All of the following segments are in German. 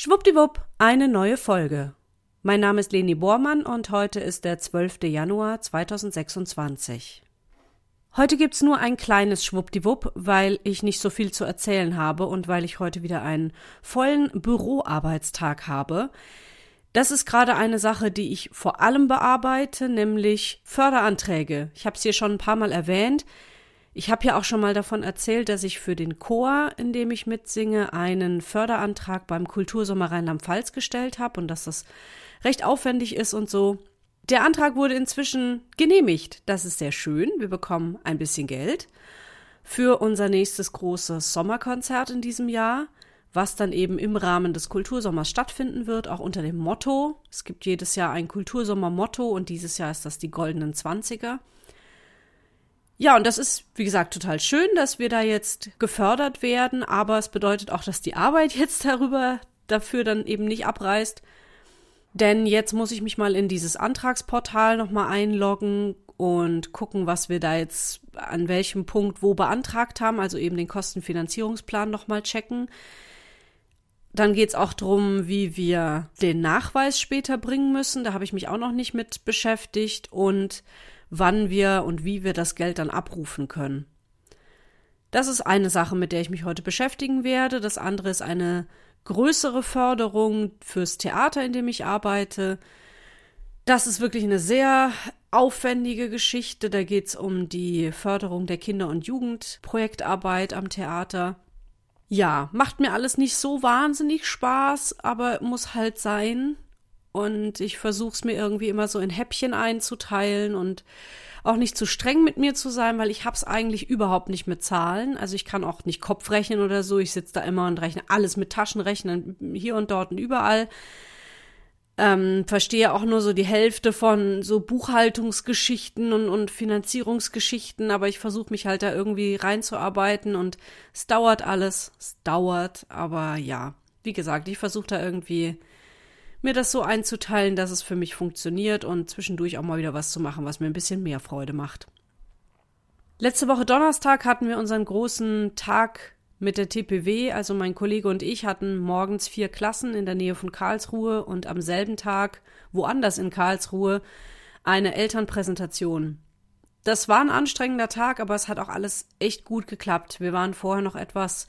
Schwuppdiwupp, eine neue Folge. Mein Name ist Leni Bormann und heute ist der 12. Januar 2026. Heute gibt's nur ein kleines Schwuppdiwupp, weil ich nicht so viel zu erzählen habe und weil ich heute wieder einen vollen Büroarbeitstag habe. Das ist gerade eine Sache, die ich vor allem bearbeite, nämlich Förderanträge. Ich habe es hier schon ein paar Mal erwähnt. Ich habe ja auch schon mal davon erzählt, dass ich für den Chor, in dem ich mitsinge, einen Förderantrag beim Kultursommer Rheinland-Pfalz gestellt habe und dass das recht aufwendig ist und so. Der Antrag wurde inzwischen genehmigt. Das ist sehr schön. Wir bekommen ein bisschen Geld für unser nächstes großes Sommerkonzert in diesem Jahr, was dann eben im Rahmen des Kultursommers stattfinden wird, auch unter dem Motto. Es gibt jedes Jahr ein Kultursommer-Motto und dieses Jahr ist das die Goldenen Zwanziger. Ja, und das ist, wie gesagt, total schön, dass wir da jetzt gefördert werden, aber es bedeutet auch, dass die Arbeit jetzt dafür dann eben nicht abreißt. Denn jetzt muss ich mich mal in dieses Antragsportal nochmal einloggen und gucken, was wir da jetzt an welchem Punkt wo beantragt haben, also eben den Kostenfinanzierungsplan nochmal checken. Dann geht's auch drum, wie wir den Nachweis später bringen müssen. Da habe ich mich auch noch nicht mit beschäftigt und wann wir und wie wir das Geld dann abrufen können. Das ist eine Sache, mit der ich mich heute beschäftigen werde. Das andere ist eine größere Förderung fürs Theater, in dem ich arbeite. Das ist wirklich eine sehr aufwendige Geschichte. Da geht es um die Förderung der Kinder- und Jugendprojektarbeit am Theater. Ja, macht mir alles nicht so wahnsinnig Spaß, aber muss halt sein. Und ich versuche es mir irgendwie immer so in Häppchen einzuteilen und auch nicht zu streng mit mir zu sein, weil ich hab's eigentlich überhaupt nicht mit Zahlen. Also ich kann auch nicht Kopfrechnen oder so. Ich sitze da immer und rechne alles mit Taschenrechnern hier und dort und überall. Verstehe auch nur so die Hälfte von so Buchhaltungsgeschichten und Finanzierungsgeschichten, aber ich versuche mich halt da irgendwie reinzuarbeiten und es dauert alles. Es dauert, aber ja, wie gesagt, ich versuche da irgendwie mir das so einzuteilen, dass es für mich funktioniert und zwischendurch auch mal wieder was zu machen, was mir ein bisschen mehr Freude macht. Letzte Woche Donnerstag hatten wir unseren großen Tag mit der TPW, also mein Kollege und ich hatten morgens 4 Klassen in der Nähe von Karlsruhe und am selben Tag, woanders in Karlsruhe, eine Elternpräsentation. Das war ein anstrengender Tag, aber es hat auch alles echt gut geklappt. Wir waren vorher noch etwas,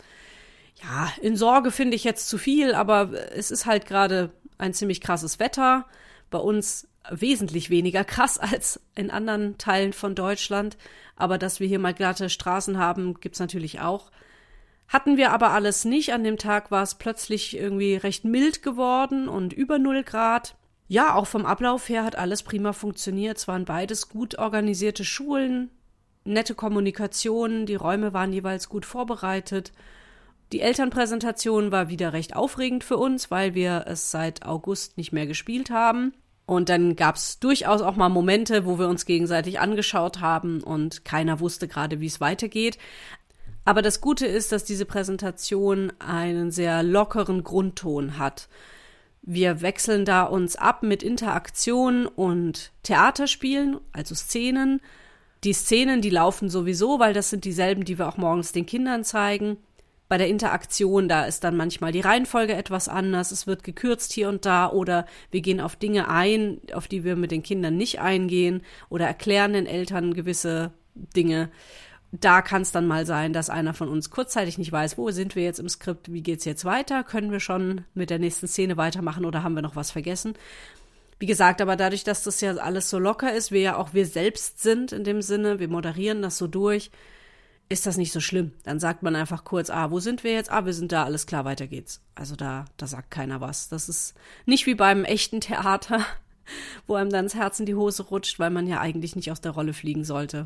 in Sorge finde ich jetzt zu viel, aber es ist halt gerade ein ziemlich krasses Wetter, bei uns wesentlich weniger krass als in anderen Teilen von Deutschland, aber dass wir hier mal glatte Straßen haben, gibt's natürlich auch. Hatten wir aber alles nicht, an dem Tag war es plötzlich irgendwie recht mild geworden und über 0 Grad. Ja, auch vom Ablauf her hat alles prima funktioniert, es waren beides gut organisierte Schulen, nette Kommunikation, die Räume waren jeweils gut vorbereitet. Die Elternpräsentation war wieder recht aufregend für uns, weil wir es seit August nicht mehr gespielt haben. Und dann gab es durchaus auch mal Momente, wo wir uns gegenseitig angeschaut haben und keiner wusste gerade, wie es weitergeht. Aber das Gute ist, dass diese Präsentation einen sehr lockeren Grundton hat. Wir wechseln da uns ab mit Interaktion und Theaterspielen, also Szenen. Die Szenen, die laufen sowieso, weil das sind dieselben, die wir auch morgens den Kindern zeigen. Bei der Interaktion, da ist dann manchmal die Reihenfolge etwas anders, es wird gekürzt hier und da oder wir gehen auf Dinge ein, auf die wir mit den Kindern nicht eingehen oder erklären den Eltern gewisse Dinge. Da kann es dann mal sein, dass einer von uns kurzzeitig nicht weiß, wo sind wir jetzt im Skript, wie geht's jetzt weiter, können wir schon mit der nächsten Szene weitermachen oder haben wir noch was vergessen. Wie gesagt, aber dadurch, dass das ja alles so locker ist, wir ja auch wir selbst sind in dem Sinne, wir moderieren das so durch, ist das nicht so schlimm. Dann sagt man einfach kurz, wo sind wir jetzt? Wir sind da, alles klar, weiter geht's. Also da sagt keiner was. Das ist nicht wie beim echten Theater, wo einem dann das Herz in die Hose rutscht, weil man ja eigentlich nicht aus der Rolle fliegen sollte.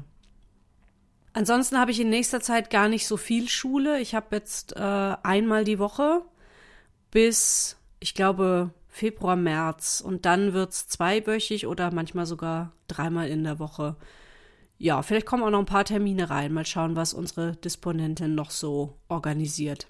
Ansonsten habe ich in nächster Zeit gar nicht so viel Schule. Ich habe jetzt einmal die Woche bis, ich glaube, Februar, März. Und dann wird's 2-wöchig oder manchmal sogar 3-mal in der Woche. Ja, vielleicht kommen auch noch ein paar Termine rein. Mal schauen, was unsere Disponentin noch so organisiert.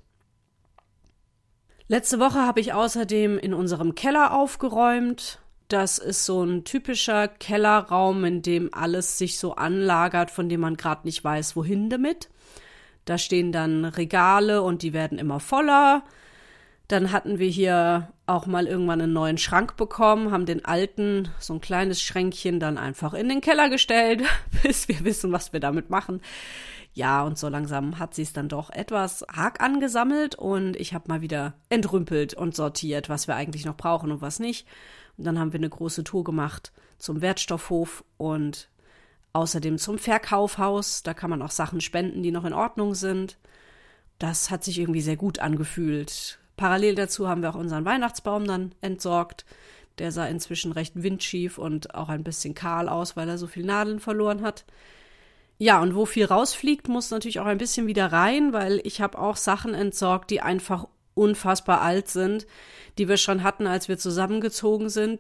Letzte Woche habe ich außerdem in unserem Keller aufgeräumt. Das ist so ein typischer Kellerraum, in dem alles sich so anlagert, von dem man gerade nicht weiß, wohin damit. Da stehen dann Regale und die werden immer voller. Dann hatten wir hier auch mal irgendwann einen neuen Schrank bekommen, haben den alten, so ein kleines Schränkchen, dann einfach in den Keller gestellt, bis wir wissen, was wir damit machen. Ja, und so langsam hat sie es dann doch etwas arg angesammelt und ich habe mal wieder entrümpelt und sortiert, was wir eigentlich noch brauchen und was nicht. Und dann haben wir eine große Tour gemacht zum Wertstoffhof und außerdem zum Verkaufhaus. Da kann man auch Sachen spenden, die noch in Ordnung sind. Das hat sich irgendwie sehr gut angefühlt. Parallel dazu haben wir auch unseren Weihnachtsbaum dann entsorgt. Der sah inzwischen recht windschief und auch ein bisschen kahl aus, weil er so viel Nadeln verloren hat. Ja, und wo viel rausfliegt, muss natürlich auch ein bisschen wieder rein, weil ich habe auch Sachen entsorgt, die einfach unfassbar alt sind, die wir schon hatten, als wir zusammengezogen sind,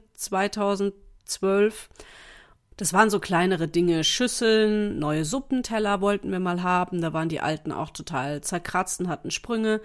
2012. Das waren so kleinere Dinge, Schüsseln, neue Suppenteller wollten wir mal haben, da waren die alten auch total zerkratzt und hatten Sprünge.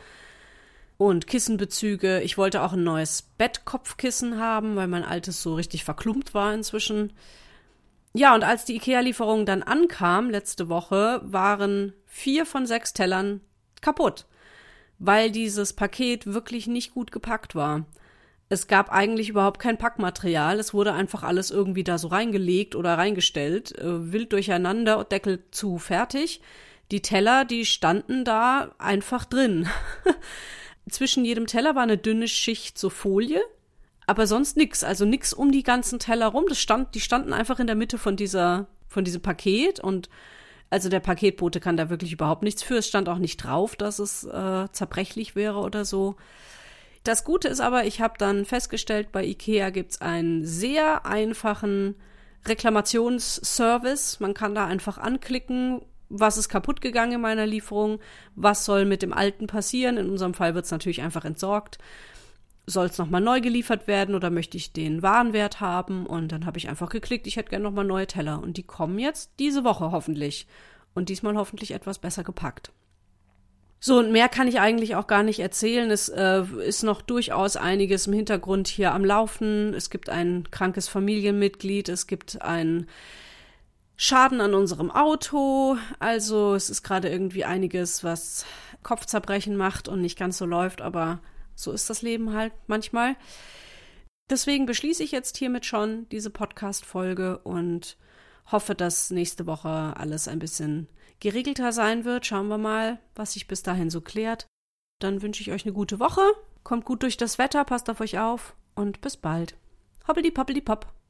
Und Kissenbezüge. Ich wollte auch ein neues Bettkopfkissen haben, weil mein altes so richtig verklumpt war inzwischen. Ja, und als die IKEA-Lieferung dann ankam, letzte Woche, waren 4 von 6 Tellern kaputt, weil dieses Paket wirklich nicht gut gepackt war. Es gab eigentlich überhaupt kein Packmaterial. Es wurde einfach alles irgendwie da so reingelegt oder reingestellt. Wild durcheinander, Deckel zu, fertig. Die Teller, die standen da einfach drin. Zwischen jedem Teller war eine dünne Schicht so Folie, aber sonst nix. Also nix um die ganzen Teller rum. Die standen einfach in der Mitte von diesem Paket und also der Paketbote kann da wirklich überhaupt nichts für. Es stand auch nicht drauf, dass es zerbrechlich wäre oder so. Das Gute ist aber, ich habe dann festgestellt, bei IKEA gibt's einen sehr einfachen Reklamationsservice. Man kann da einfach anklicken, was ist kaputt gegangen in meiner Lieferung, was soll mit dem Alten passieren. In unserem Fall wird es natürlich einfach entsorgt. Soll es nochmal neu geliefert werden oder möchte ich den Warenwert haben? Und dann habe ich einfach geklickt, ich hätte gerne nochmal neue Teller. Und die kommen jetzt diese Woche hoffentlich. Und diesmal hoffentlich etwas besser gepackt. So, und mehr kann ich eigentlich auch gar nicht erzählen. Es ist noch durchaus einiges im Hintergrund hier am Laufen. Es gibt ein krankes Familienmitglied, es gibt ein Schaden an unserem Auto, also es ist gerade irgendwie einiges, was Kopfzerbrechen macht und nicht ganz so läuft, aber so ist das Leben halt manchmal. Deswegen beschließe ich jetzt hiermit schon diese Podcast-Folge und hoffe, dass nächste Woche alles ein bisschen geregelter sein wird. Schauen wir mal, was sich bis dahin so klärt. Dann wünsche ich euch eine gute Woche, kommt gut durch das Wetter, passt auf euch auf und bis bald. Hoppeli poppeli popp.